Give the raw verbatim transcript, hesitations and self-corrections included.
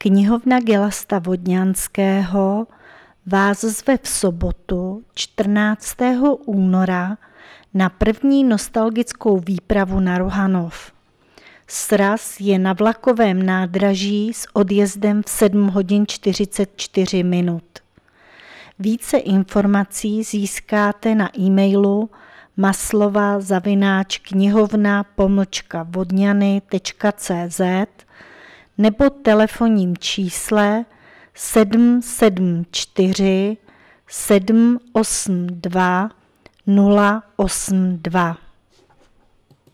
Knihovna Gelasta Vodňanského vás zve v sobotu čtrnáctého února na první nostalgickou výpravu na Rohanov. Sraz je na vlakovém nádraží s odjezdem v sedm hodin čtyřicet čtyři minut. Více informací získáte na e-mailu maslova zavináč knihovna pomlčka vodňany tečka cé zet nebo telefonním čísle sedm sedm čtyři sedm osm dva nula osm dva.